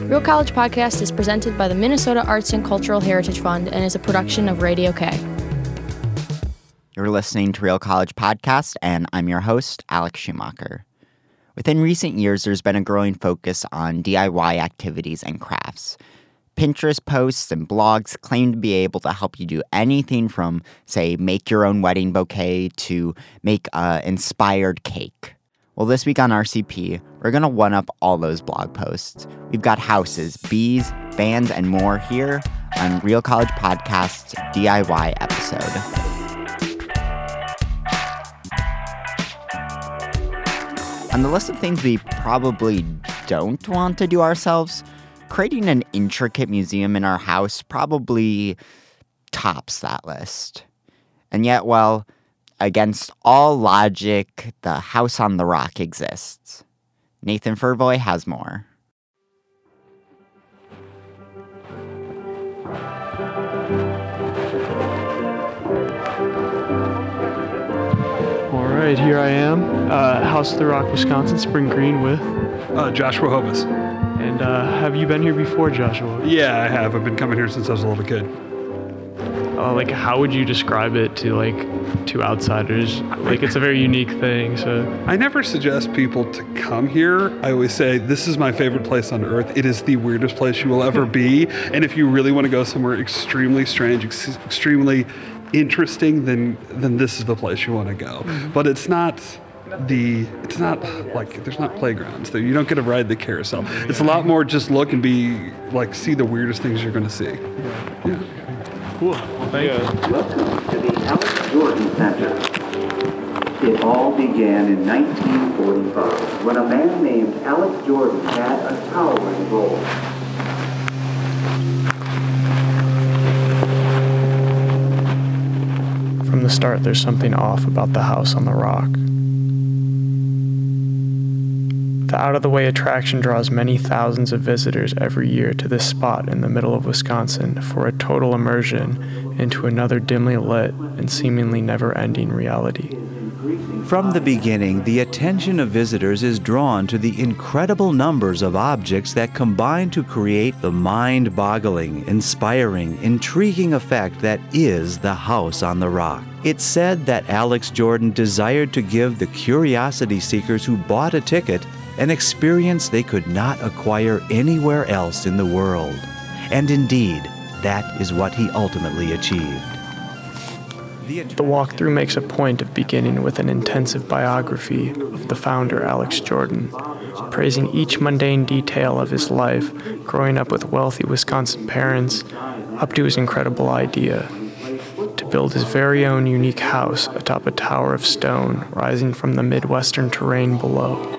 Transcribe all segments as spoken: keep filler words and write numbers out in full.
Real College Podcast is presented by the Minnesota Arts and Cultural Heritage Fund and is a production of Radio K. You're listening to Real College Podcast, and I'm your host, Alex Schumacher. Within recent years, there's been a growing focus on D I Y activities and crafts. Pinterest posts and blogs claim to be able to help you do anything from, say, make your own wedding bouquet to make an inspired cake. Well, this week on R C P, we're going to one-up all those blog posts. We've got houses, bees, bands, and more here on Real College Podcast's D I Y episode. On the list of things we probably don't want to do ourselves, creating an intricate museum in our house probably tops that list. And yet, well, against all logic, the house on the rock exists. Nathan Furvoy has more. All right, here I am, uh, House of the Rock, Wisconsin, Spring Green with uh, Joshua Hovis. And uh, have you been here before, Joshua? Yeah, I have. I've been coming here since I was a little kid. Uh, like, how would you describe it to, like, to outsiders? Like, it's a very unique thing, so... I never suggest people to come here. I always say, this is my favorite place on earth. It is the weirdest place you will ever be. And if you really want to go somewhere extremely strange, ex- extremely interesting, then then this is the place you want to go. Mm-hmm. But it's not... The it's not like there's not playgrounds there. You don't get to ride the carousel. It's a lot more just look and be like see the weirdest things you're going to see. Yeah. Cool. Well, thank you. Welcome to the Alex Jordan Center. It all began in nineteen forty-five when a man named Alex Jordan had a towering role. From the start, there's something off about the house on the rock. The out-of-the-way attraction draws many thousands of visitors every year to this spot in the middle of Wisconsin for a total immersion into another dimly lit and seemingly never-ending reality. From the beginning, the attention of visitors is drawn to the incredible numbers of objects that combine to create the mind-boggling, inspiring, intriguing effect that is the House on the Rock. It's said that Alex Jordan desired to give the curiosity seekers who bought a ticket an experience they could not acquire anywhere else in the world. And indeed, that is what he ultimately achieved. The walkthrough makes a point of beginning with an intensive biography of the founder, Alex Jordan, praising each mundane detail of his life, growing up with wealthy Wisconsin parents, up to his incredible idea to build his very own unique house atop a tower of stone rising from the Midwestern terrain below.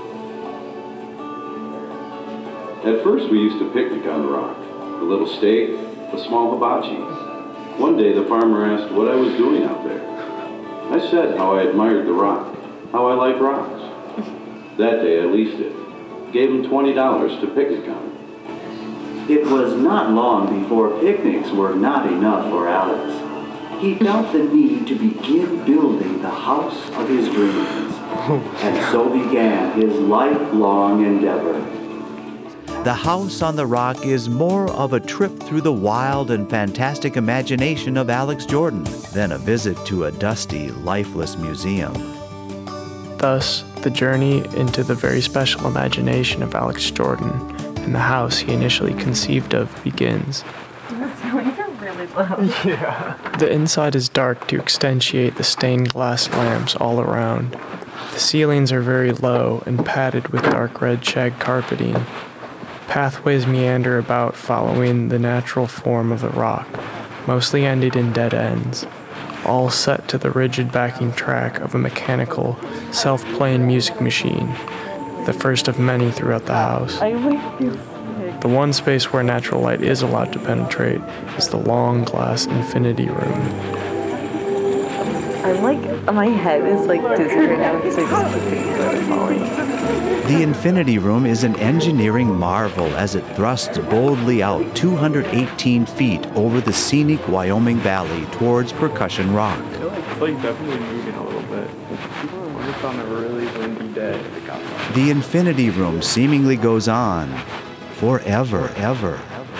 At first, we used to picnic on the rock, a little steak, a small hibachi. One day, the farmer asked what I was doing out there. I said how I admired the rock, how I like rocks. That day, I leased it, gave him twenty dollars to picnic on it. It was not long before picnics were not enough for Alex. He felt the need to begin building the house of his dreams. And so began his lifelong endeavor. The House on the Rock is more of a trip through the wild and fantastic imagination of Alex Jordan than a visit to a dusty, lifeless museum. Thus, the journey into the very special imagination of Alex Jordan and the house he initially conceived of begins. The ceilings are really low. Yeah. The inside is dark to accentuate the stained glass lamps all around. The ceilings are very low and padded with dark red shag carpeting. Pathways meander about following the natural form of the rock, mostly ending in dead ends, all set to the rigid backing track of a mechanical, self-playing music machine, the first of many throughout the house. I like this. The one space where natural light is allowed to penetrate is the long glass infinity room. I'm like, my head is like dizzy right now because I just keep thinking about it falling. The Infinity Room is an engineering marvel as it thrusts boldly out two hundred eighteen feet over the scenic Wyoming Valley towards Percussion Rock. I feel like it's like definitely moving a little bit. People are working on a really windy day. The Infinity Room seemingly goes on forever, ever.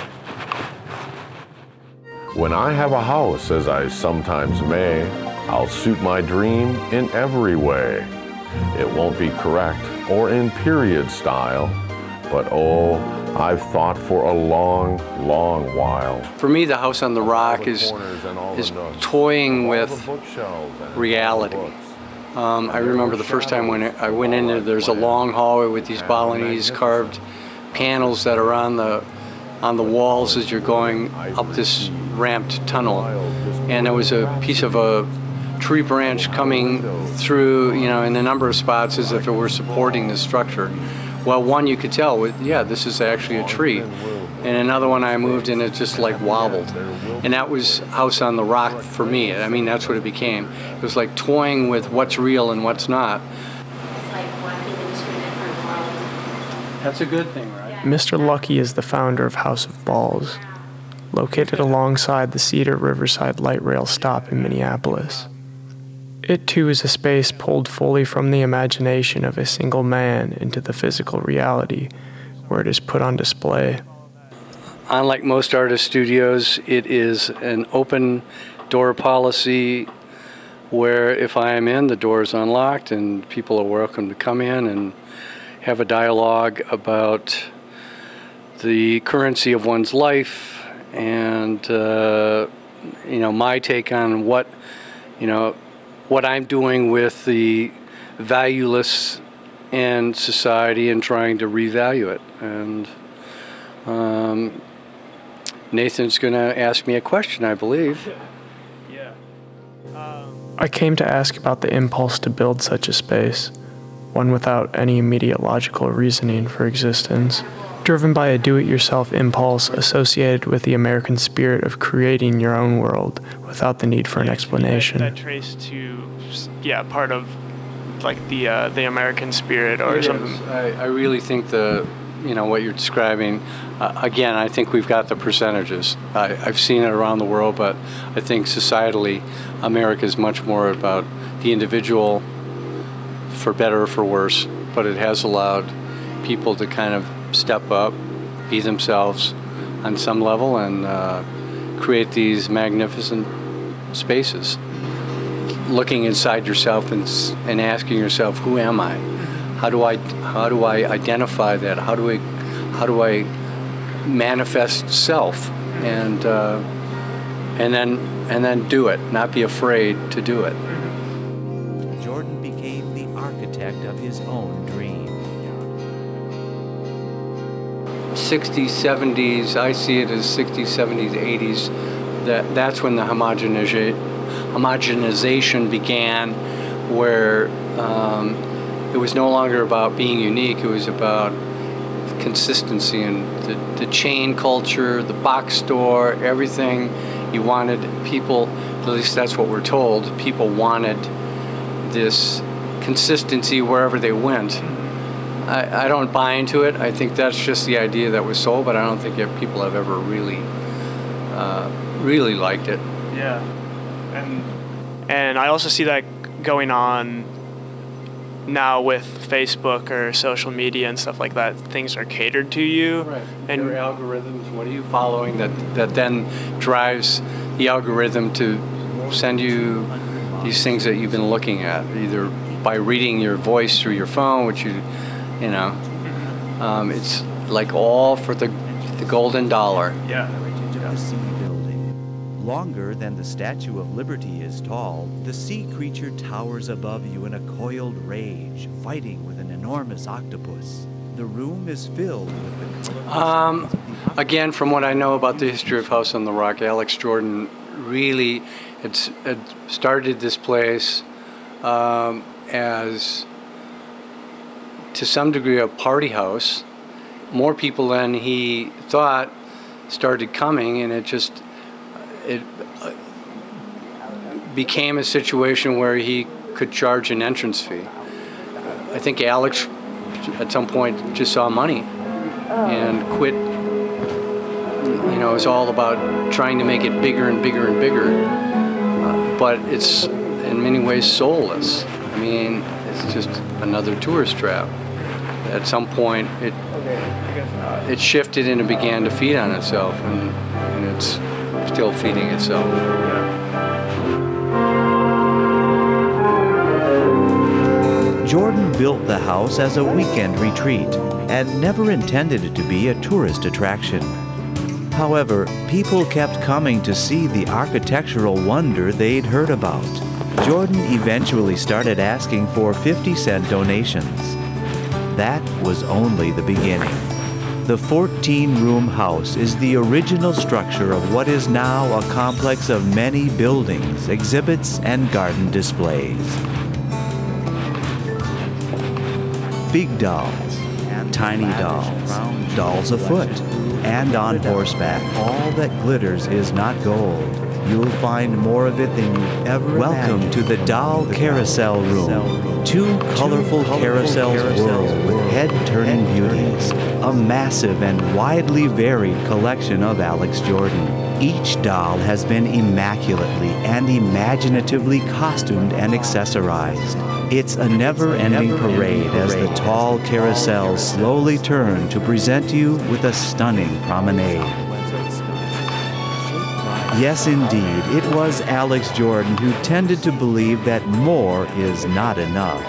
When I have a house, as I sometimes may, I'll suit my dream in every way. It won't be correct or in period style, but oh, I've thought for a long, long while. For me, the House on the Rock is, is toying with reality. Um, I remember the first time when I went in there, there's a long hallway with these Balinese carved panels that are on the on the walls as you're going up this ramped tunnel. And there was a piece of a tree branch coming through, you know, in a number of spots as if it were supporting the structure. Well, one you could tell, with, yeah, this is actually a tree. And another one I moved and it just like wobbled. And that was House on the Rock for me. I mean, that's what it became. It was like toying with what's real and what's not. It's like walking into a different world. That's a good thing, right? Mister Lucky is the founder of House of Balls, located alongside the Cedar Riverside Light Rail stop in Minneapolis. It too is a space pulled fully from the imagination of a single man into the physical reality, where it is put on display. Unlike most artist studios, it is an open door policy where if I am in, the door is unlocked and people are welcome to come in and have a dialogue about the currency of one's life and, uh, you know, my take on what, you know, what I'm doing with the valueless in society and trying to revalue it. And um, Nathan's going to ask me a question, I believe. Yeah. I came to ask about the impulse to build such a space, one without any immediate logical reasoning for existence, driven by a do-it-yourself impulse associated with the American spirit of creating your own world without the need for an explanation. That, that trace to, yeah, part of like the uh, the American spirit or it something. Is. I, I really think the, you know, what you're describing, uh, again, I think we've got the percentages. I, I've seen it around the world, but I think societally, America is much more about the individual, for better or for worse, but it has allowed people to kind of step up, be themselves on some level, and uh, create these magnificent spaces. Looking inside yourself and and asking yourself, who am I? How do I how do I identify that? How do I how do I manifest self? And uh, and then and then do it. Not be afraid to do it. Jordan became the architect of his own dream. sixties, seventies, I see it as sixties, seventies, eighties, that, that's when the homogeniza- homogenization began, where um, it was no longer about being unique, it was about consistency and the, the chain culture, the box store, everything. You wanted people, at least that's what we're told, people wanted this consistency wherever they went. I, I don't buy into it. I think that's just the idea that was sold, but I don't think that people have ever really, uh, really liked it. Yeah, and and I also see that going on now with Facebook or social media and stuff like that. Things are catered to you, right? And your algorithms. What are you following that that then drives the algorithm to send you these things that you've been looking at, either by reading your voice through your phone, which you. You know, um, it's like all for the the golden dollar. Yeah. The sea building. Longer than the Statue of Liberty is tall, the sea creature towers above you in a coiled rage, fighting with an enormous octopus. The room is filled with the colorful Um, again, from what I know about the history of House on the Rock, Alex Jordan really had, had started this place um, as, to some degree, a party house. More people than he thought started coming, and it just it uh, became a situation where he could charge an entrance fee. I think Alex at some point just saw money and quit. You know, it's all about trying to make it bigger and bigger and bigger, uh, but it's in many ways soulless. I mean, it's just another tourist trap. At some point, it uh, it shifted and it began to feed on itself, and, and it's still feeding itself. Jordan built the house as a weekend retreat and never intended it to be a tourist attraction. However, people kept coming to see the architectural wonder they'd heard about. Jordan eventually started asking for fifty cent donations. That was only the beginning. The fourteen-room house is the original structure of what is now a complex of many buildings, exhibits, and garden displays. Big dolls, tiny dolls, dolls afoot, and on horseback. All that glitters is not gold. You'll find more of it than you've ever Welcome imagined. To the Doll Carousel Room. Two colorful carousels whirl with head-turning beauties. A massive and widely varied collection of Alex Jordan. Each doll has been immaculately and imaginatively costumed and accessorized. It's a never-ending parade as the tall carousels slowly turn to present you with a stunning promenade. Yes, indeed, it was Alex Jordan who tended to believe that more is not enough.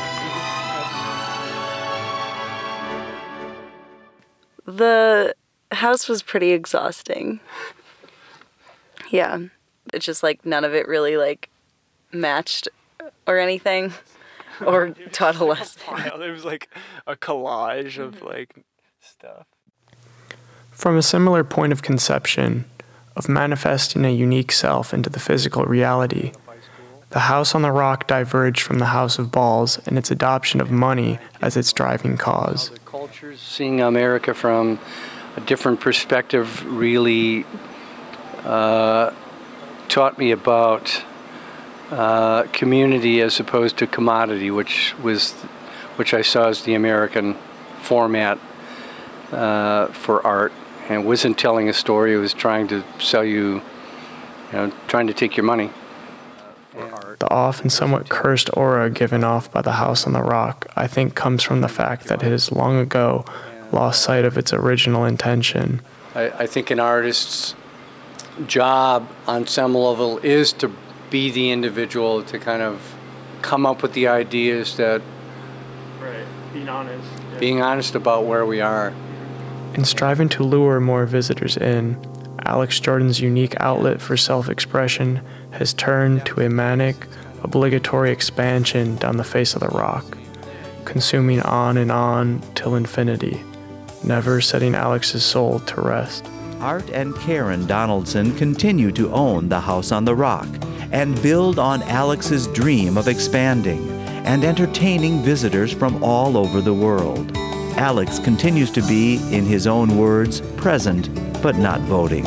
The house was pretty exhausting. Yeah. It's just like none of it really like matched or anything or taught a lesson. It was like a collage of like stuff. From a similar point of conception, of manifesting a unique self into the physical reality, the House on the Rock diverged from the House of Balls in its adoption of money as its driving cause. Seeing America from a different perspective really uh, taught me about uh, community as opposed to commodity, which was, which I saw as the American format uh, for art. And it wasn't telling a story, it was trying to sell you, you know, trying to take your money. The off and somewhat cursed aura given off by the House on the Rock, I think, comes from the fact that it has long ago lost sight of its original intention. I, I think an artist's job on some level is to be the individual, to kind of come up with the ideas that... Right, being honest. Yeah. Being honest about where we are. In striving to lure more visitors in, Alex Jordan's unique outlet for self-expression has turned to a manic, obligatory expansion down the face of the rock, consuming on and on till infinity, never setting Alex's soul to rest. Art and Karen Donaldson continue to own the House on the Rock and build on Alex's dream of expanding and entertaining visitors from all over the world. Alex continues to be, in his own words, present, but not voting.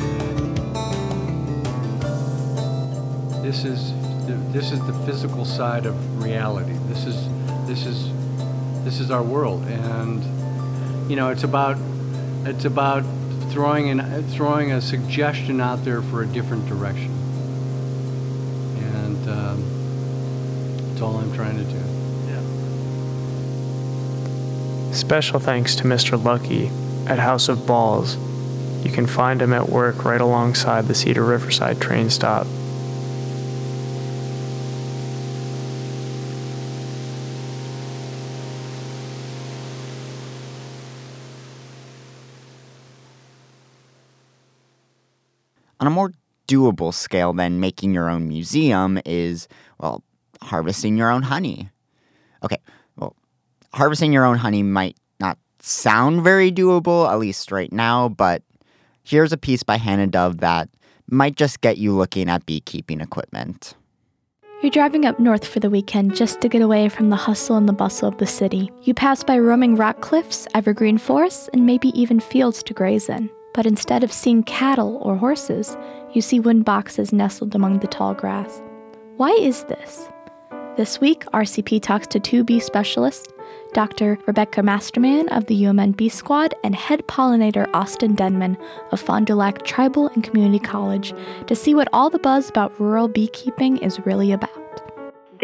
This is the, this is the physical side of reality. This is this is this is our world, and you know, it's about it's about throwing an throwing a suggestion out there for a different direction, and um, that's all I'm trying to do. Special thanks to Mister Lucky at House of Balls. You can find him at work right alongside the Cedar Riverside train stop. On a more doable scale than making your own museum is, well, harvesting your own honey. Okay, well, harvesting your own honey might not sound very doable, at least right now, but here's a piece by Hannah Dove that might just get you looking at beekeeping equipment. You're driving up north for the weekend just to get away from the hustle and the bustle of the city. You pass by roaming rock cliffs, evergreen forests, and maybe even fields to graze in. But instead of seeing cattle or horses, you see wind boxes nestled among the tall grass. Why is this? This week, R C P talks to two bee specialists, Doctor Rebecca Masterman of the U M N Bee Squad and head pollinator Austin Denman of Fond du Lac Tribal and Community College to see what all the buzz about rural beekeeping is really about.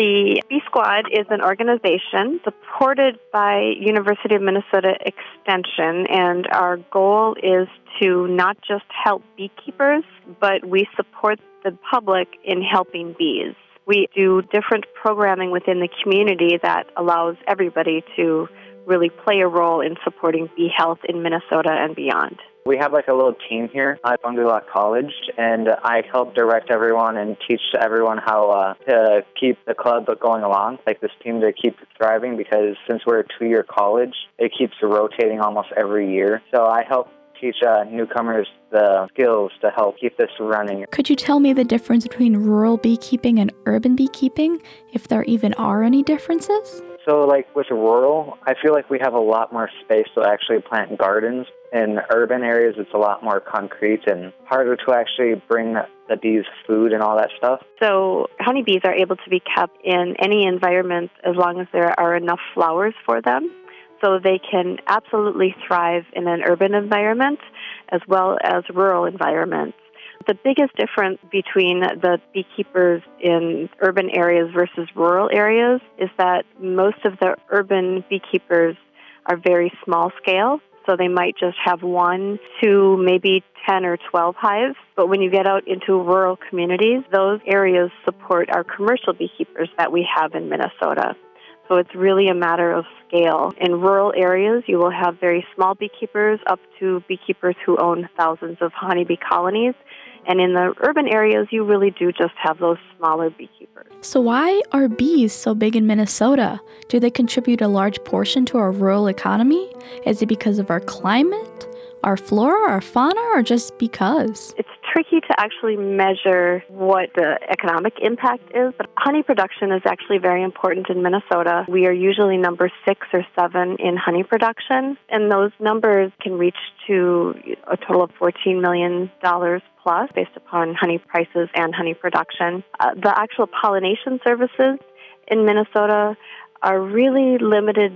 The Bee Squad is an organization supported by University of Minnesota Extension, and our goal is to not just help beekeepers, but we support the public in helping bees. We do different programming within the community that allows everybody to really play a role in supporting bee health in Minnesota and beyond. We have like a little team here at Bungalow College, and I help direct everyone and teach everyone how uh, to keep the club going along, like this team to keep thriving, because since we're a two-year college, it keeps rotating almost every year. So I help teach uh, newcomers the skills to help keep this running. Could you tell me the difference between rural beekeeping and urban beekeeping, if there even are any differences? So like with rural, I feel like we have a lot more space to actually plant gardens. In urban areas, it's a lot more concrete and harder to actually bring the bees food and all that stuff. So honeybees are able to be kept in any environment as long as there are enough flowers for them. So they can absolutely thrive in an urban environment as well as rural environments. The biggest difference between the beekeepers in urban areas versus rural areas is that most of the urban beekeepers are very small scale. So they might just have one, two, maybe ten or twelve hives. But when you get out into rural communities, those areas support our commercial beekeepers that we have in Minnesota. So it's really a matter of scale. In rural areas, you will have very small beekeepers up to beekeepers who own thousands of honeybee colonies. And in the urban areas, you really do just have those smaller beekeepers. So why are bees so big in Minnesota? Do they contribute a large portion to our rural economy? Is it because of our climate, our flora, our fauna, or just because? It's tricky to actually measure what the economic impact is, but honey production is actually very important in Minnesota. We are usually number six or seven in honey production, and those numbers can reach to a total of fourteen million dollars plus based upon honey prices and honey production. Uh, the actual pollination services in Minnesota are really limited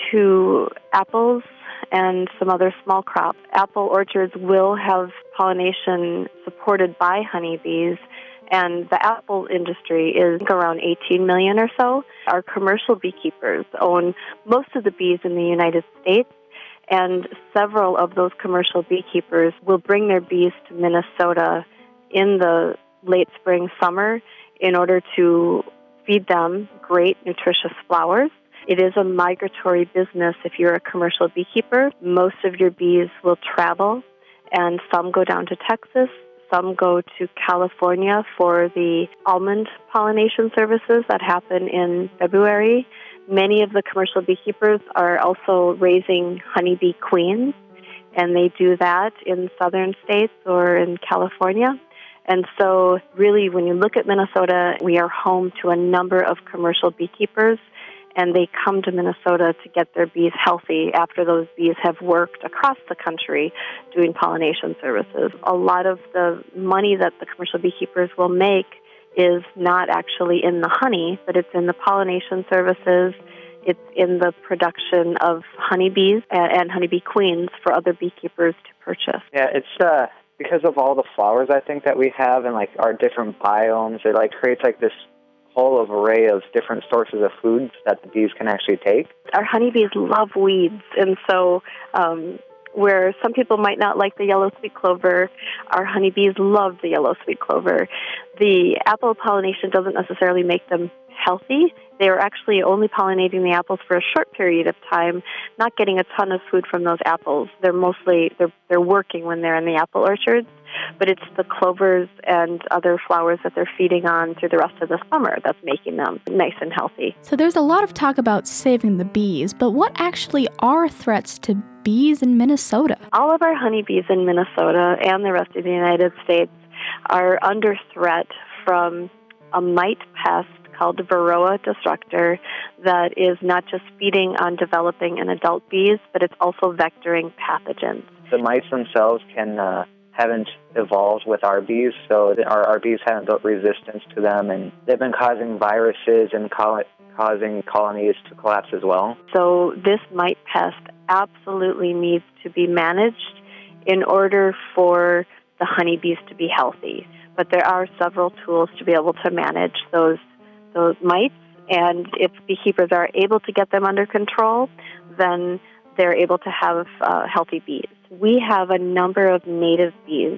to apples and some other small crops. Apple orchards will have pollination supported by honeybees, and the apple industry is around eighteen million or so. Our commercial beekeepers own most of the bees in the United States, and several of those commercial beekeepers will bring their bees to Minnesota in the late spring, summer in order to feed them great, nutritious flowers. It is a migratory business if you're a commercial beekeeper. Most of your bees will travel, and some go down to Texas, some go to California for the almond pollination services that happen in February. Many of the commercial beekeepers are also raising honeybee queens, and they do that in southern states or in California. And so really, when you look at Minnesota, we are home to a number of commercial beekeepers, and they come to Minnesota to get their bees healthy after those bees have worked across the country doing pollination services. A lot of the money that the commercial beekeepers will make is not actually in the honey, but it's in the pollination services. It's in the production of honeybees and honeybee queens for other beekeepers to purchase. Yeah, it's uh, because of all the flowers, I think, that we have and like our different biomes. It like creates like this whole of array of different sources of foods that the bees can actually take. Our honeybees love weeds, and so um, where some people might not like the yellow sweet clover, our honeybees love the yellow sweet clover. The apple pollination doesn't necessarily make them healthy. They are actually only pollinating the apples for a short period of time, not getting a ton of food from those apples. They're mostly, they're, they're working when they're in the apple orchards, but it's the clovers and other flowers that they're feeding on through the rest of the summer that's making them nice and healthy. So there's a lot of talk about saving the bees, but what actually are threats to bees in Minnesota? All of our honeybees in Minnesota and the rest of the United States are under threat from a mite pest called Varroa destructor that is not just feeding on developing and adult bees, but it's also vectoring pathogens. The mites themselves can uh, haven't evolved with our bees, so our, our bees haven't built resistance to them, and they've been causing viruses and col- causing colonies to collapse as well. So this mite pest absolutely needs to be managed in order for the honeybees to be healthy. But there are several tools to be able to manage those those mites And if beekeepers are able to get them under control, then they're able to have uh, healthy bees. We have a number of native bees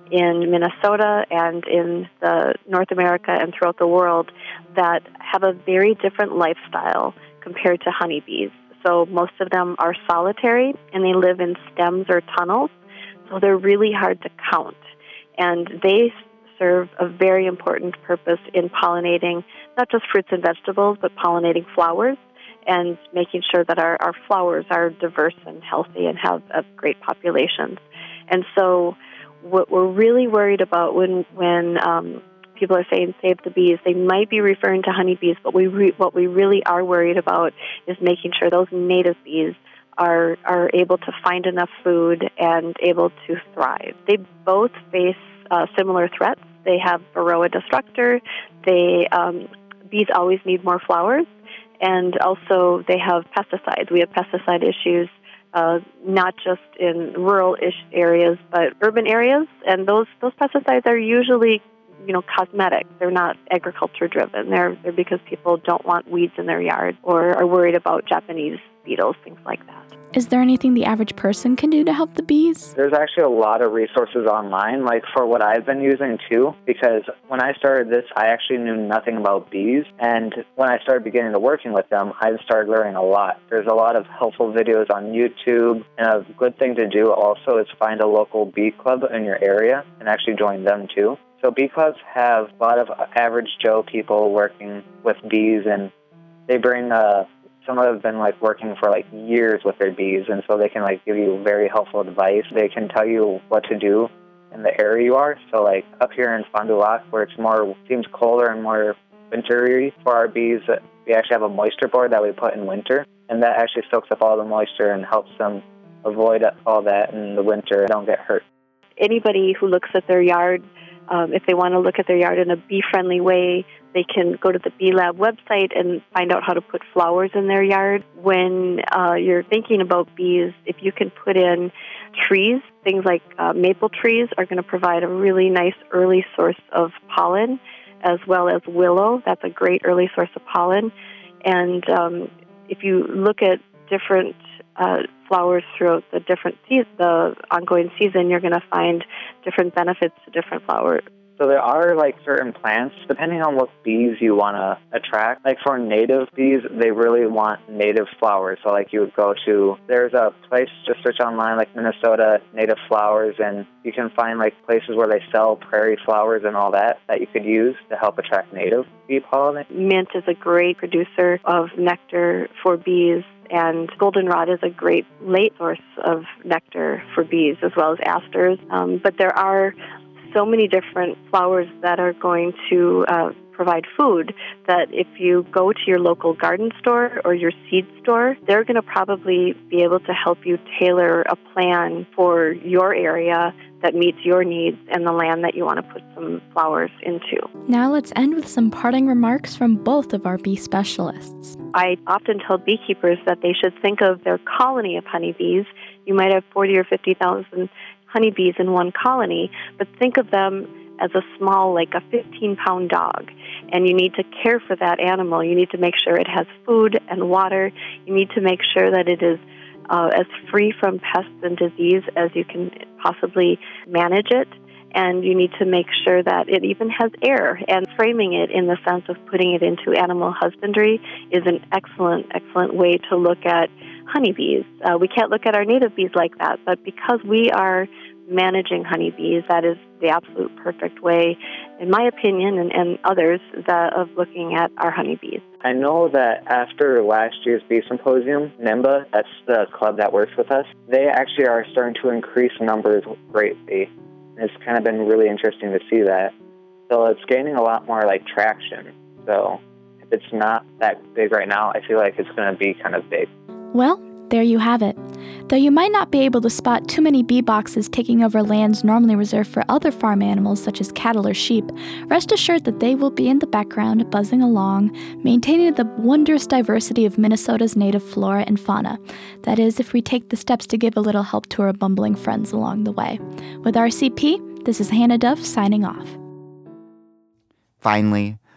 in Minnesota and in the North America and throughout the world that have a very different lifestyle compared to honeybees. So most of them are solitary, and they live in stems or tunnels, so they're really hard to count. And they serve a very important purpose in pollinating not just fruits and vegetables, but pollinating flowers and making sure that our, our flowers are diverse and healthy and have uh, great populations. And so what we're really worried about when when um, people are saying save the bees, they might be referring to honeybees, but we re- what we really are worried about is making sure those native bees are are able to find enough food and able to thrive. They both face uh, similar threats. They have Varroa destructor. They um, bees always need more flowers, and also they have pesticides. We have pesticide issues. Uh, not just in rural-ish areas, but urban areas, and those those pesticides are usually, you know, cosmetic. They're not agriculture-driven. They're they're because people don't want weeds in their yard or are worried about Japanese beetles, things like that. Is there anything the average person can do to help the bees? There's actually a lot of resources online, like for what I've been using too, because when I started this, I actually knew nothing about bees, and when I started beginning to working with them, I started learning a lot. There's a lot of helpful videos on YouTube, and a good thing to do also is find a local bee club in your area and actually join them too. So bee clubs have a lot of average Joe people working with bees, and they bring uh, some of them have been like working for like years with their bees, and so they can like give you very helpful advice. They can tell you what to do in the area you are. So like up here in Fond du Lac, where it's more seems colder and more wintry for our bees, we actually have a moisture board that we put in winter, and that actually soaks up all the moisture and helps them avoid all that in the winter and don't get hurt. Anybody who looks at their yard, um, if they want to look at their yard in a bee-friendly way, they can go to the Bee Lab website and find out how to put flowers in their yard. When uh, you're thinking about bees, if you can put in trees, things like uh, maple trees are going to provide a really nice early source of pollen, as well as willow. That's a great early source of pollen. And um, if you look at different uh, flowers throughout the different seasons, the ongoing season, you're going to find different benefits to different flowers. So there are like certain plants, depending on what bees you want to attract. Like for native bees, they really want native flowers. So like you would go to, there's a place, just search online, like Minnesota native flowers, and you can find like places where they sell prairie flowers and all that that you could use to help attract native bee pollen. Mint is a great producer of nectar for bees, and goldenrod is a great late source of nectar for bees, as well as asters. Um, but there are so many different flowers that are going to uh, provide food that if you go to your local garden store or your seed store, they're going to probably be able to help you tailor a plan for your area that meets your needs and the land that you want to put some flowers into. Now let's end with some parting remarks from both of our bee specialists. I often tell beekeepers that they should think of their colony of honeybees. You might have forty or fifty thousand honeybees in one colony, but think of them as a small, like a fifteen-pound dog, and you need to care for that animal. You need to make sure it has food and water. You need to make sure that it is uh, as free from pests and disease as you can possibly manage it, and you need to make sure that it even has air. And framing it in the sense of putting it into animal husbandry is an excellent, excellent way to look at honeybees. Uh, we can't look at our native bees like that, but because we are managing honeybees, that is the absolute perfect way, in my opinion, and, and others, that, of looking at our honeybees. I know that after last year's Bee Symposium, NIMBA, that's the club that works with us, they actually are starting to increase numbers greatly. It's kind of been really interesting to see that. So it's gaining a lot more like traction. So if it's not that big right now, I feel like it's going to be kind of big. Well, there you have it. Though you might not be able to spot too many bee boxes taking over lands normally reserved for other farm animals such as cattle or sheep, rest assured that they will be in the background buzzing along, maintaining the wondrous diversity of Minnesota's native flora and fauna. That is, if we take the steps to give a little help to our bumbling friends along the way. With R C P, this is Hannah Dove signing off. Finally,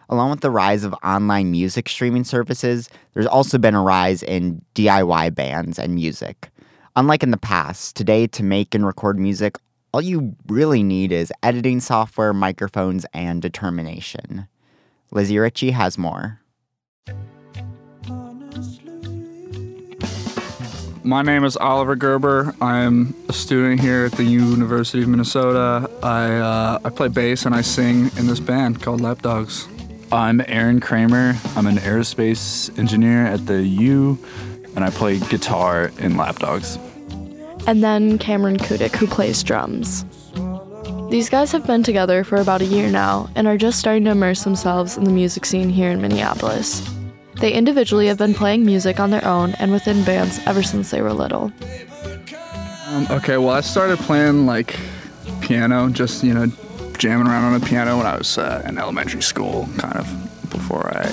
Along with the rise of online music streaming services, there's also been a rise in D I Y bands and music. Unlike in the past, today to make and record music, all you really need is editing software, microphones, and determination. Lizzie Ritchie has more. My name is Oliver Gerber. I'm a student here at the University of Minnesota. I uh, I play bass and I sing in this band called Lapdogs. I'm Aaron Kramer. I'm an aerospace engineer at the U, and I play guitar in Lapdogs. And then Cameron Kudik, who plays drums. These guys have been together for about a year now and are just starting to immerse themselves in the music scene here in Minneapolis. They individually have been playing music on their own and within bands ever since they were little. Um, okay, well, I started playing like piano, just, you know, jamming around on the piano when I was uh, in elementary school, kind of before I...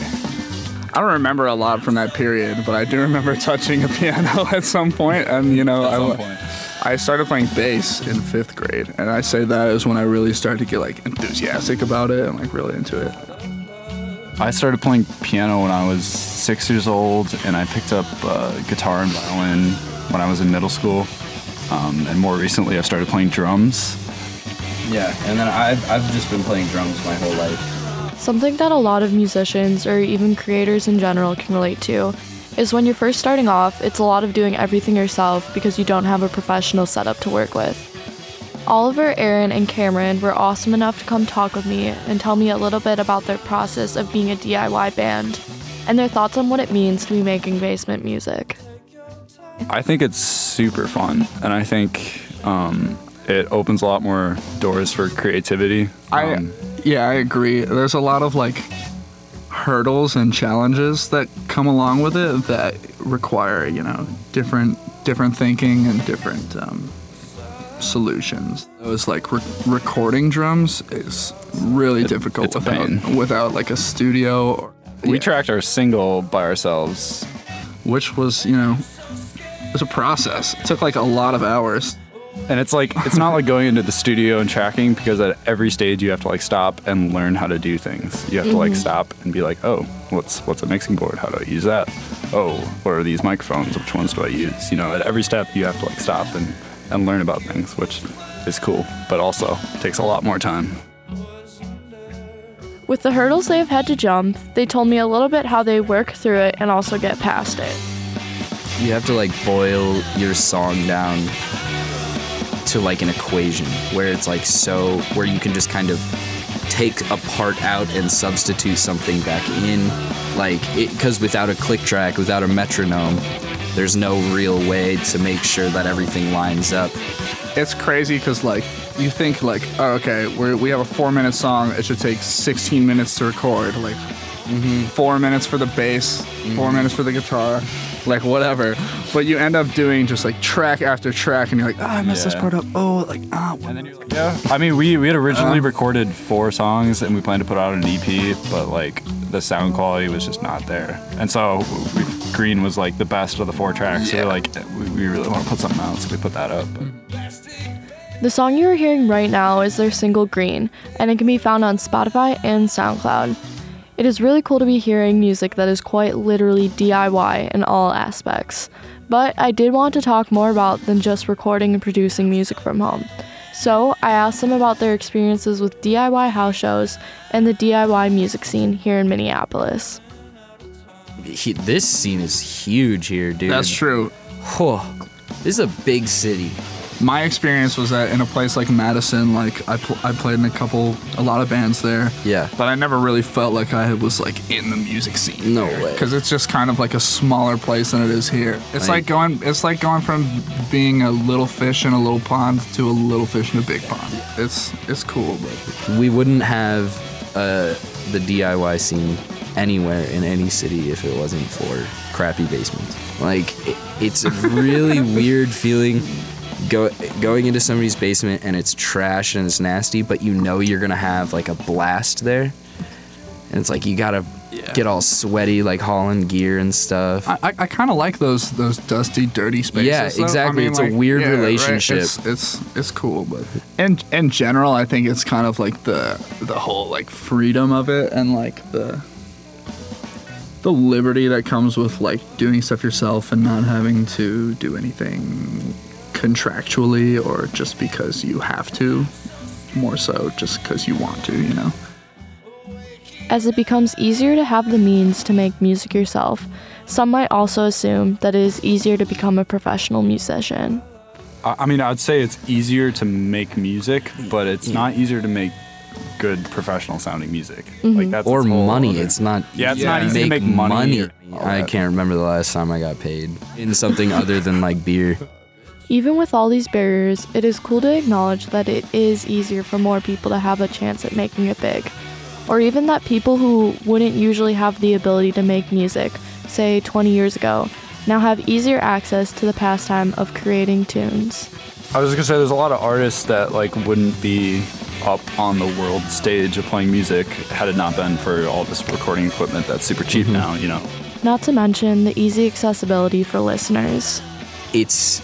I don't remember a lot from that period, but I do remember touching a piano at some point, and you know, I, I started playing bass in fifth grade, and I say that is when I really started to get like enthusiastic about it and like really into it. I started playing piano when I was six years old, and I picked up uh, guitar and violin when I was in middle school, um, and more recently I started playing drums. Yeah, and then I've, I've just been playing drums my whole life. Something that a lot of musicians, or even creators in general, can relate to is when you're first starting off, it's a lot of doing everything yourself because you don't have a professional setup to work with. Oliver, Aaron, and Cameron were awesome enough to come talk with me and tell me a little bit about their process of being a D I Y band and their thoughts on what it means to be making basement music. I think it's super fun, and I think um, it opens a lot more doors for creativity. Um, I yeah, I agree. There's a lot of like hurdles and challenges that come along with it that require, you know, different different thinking and different um, solutions. It was like re- recording drums is really it, difficult it's without a pain. without like a studio. Or, we yeah. tracked our single by ourselves, which was, you know, it was a process. It took like a lot of hours. And it's like, it's not like going into the studio and tracking, because at every stage you have to like stop and learn how to do things. You have mm-hmm. to like stop and be like, oh, what's what's a mixing board? How do I use that? Oh, what are these microphones? Which ones do I use? You know, at every step you have to like stop and, and learn about things, which is cool, but also takes a lot more time. With the hurdles they have had to jump, they told me a little bit how they work through it and also get past it. You have to like boil your song down to like an equation where it's like so where you can just kind of take a part out and substitute something back in, like it, because without a click track, without a metronome, there's no real way to make sure that everything lines up. It's crazy because like you think like, oh, okay, we we have a four minute song, it should take sixteen minutes to record, like mm-hmm. four minutes for the bass, mm-hmm. four minutes for the guitar, like whatever, but you end up doing just like track after track, and you're like, oh, I messed yeah. this part up. Oh, like ah. And then you're like, yeah. I mean, we we had originally um, recorded four songs, and we planned to put out an E P, but like the sound quality was just not there, and so we, Green was like the best of the four tracks. Yeah. So we're like, we, we really want to put something out, so we put that up. But. The song you are hearing right now is their single Green, and it can be found on Spotify and SoundCloud. It is really cool to be hearing music that is quite literally D I Y in all aspects, but I did want to talk more about than just recording and producing music from home. So I asked them about their experiences with D I Y house shows and the D I Y music scene here in Minneapolis. He, this scene is huge here, dude. That's true. Whew. This is a big city. My experience was that in a place like Madison, like I pl- I played in a couple, a lot of bands there. Yeah. But I never really felt like I was like in the music scene. No there, way. Because it's just kind of like a smaller place than it is here. It's like, like going, it's like going from being a little fish in a little pond to a little fish in a big pond. It's it's cool, but we wouldn't have uh, the D I Y scene anywhere in any city if it wasn't for crappy basements. Like it, it's a really weird feeling. Go, going into somebody's basement and it's trash and it's nasty, but you know you're gonna have like a blast there, and it's like you gotta yeah. get all sweaty, like hauling gear and stuff. I, I, I kind of like those those dusty, dirty spaces. Yeah, though. exactly. I mean, it's like, a weird yeah, relationship. Right? It's, it's it's cool, but in in general, I think it's kind of like the the whole like freedom of it and like the the liberty that comes with like doing stuff yourself and not having to do anything contractually or just because you have to. More so just because you want to, you know. As it becomes easier to have the means to make music yourself, some might also assume that it is easier to become a professional musician. I mean, I'd say it's easier to make music, but it's not easier to make good professional sounding music. Mm-hmm. Like that's or money. Other. It's not. Yeah, it's yeah. not easy make to make money. money. I can't remember the last time I got paid in something other than like beer. Even with all these barriers, it is cool to acknowledge that it is easier for more people to have a chance at making it big. Or even that people who wouldn't usually have the ability to make music, say twenty years ago, now have easier access to the pastime of creating tunes. I was just gonna say there's a lot of artists that like wouldn't be up on the world stage of playing music had it not been for all this recording equipment that's super cheap mm-hmm. now, you know. Not to mention the easy accessibility for listeners. It's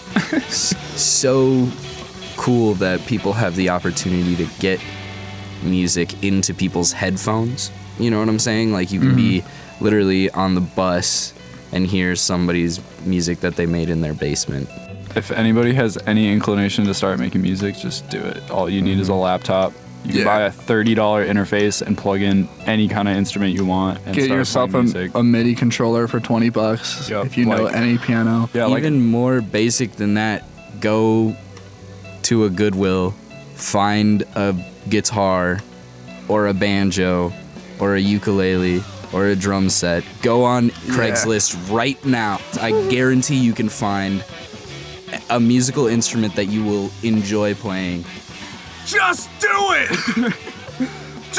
so cool that people have the opportunity to get music into people's headphones. You know what I'm saying? Like you could mm-hmm. be literally on the bus and hear somebody's music that they made in their basement. If anybody has any inclination to start making music, just do it. All you need mm-hmm. is a laptop. You can yeah. buy a thirty dollars interface and plug in any kind of instrument you want and get start yourself a, music. a MIDI controller for twenty bucks yep. if you like, know any piano. Yeah, even like, more basic than that, go to a Goodwill, find a guitar or a banjo or a ukulele or a drum set. Go on Craigslist yeah. right now. I guarantee you can find a musical instrument that you will enjoy playing. Just do it! Do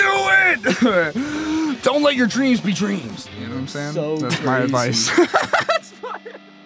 it! Don't let your dreams be dreams. You know what I'm saying? So That's crazy. my advice. That's my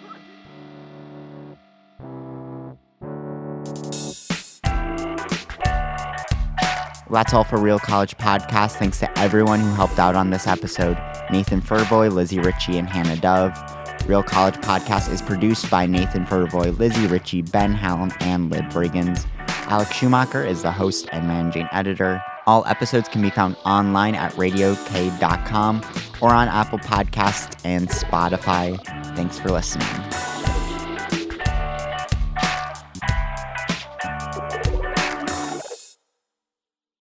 That's all for Real College Podcast. Thanks to everyone who helped out on this episode. Nathan Furboy, Lizzie Ritchie, and Hannah Dove. Real College Podcast is produced by Nathan Furboy, Lizzie Ritchie, Ben Hallam, and Lib Briggins. Alex Schumacher is the host and managing editor. All episodes can be found online at radio k dot com or on Apple Podcasts and Spotify. Thanks for listening.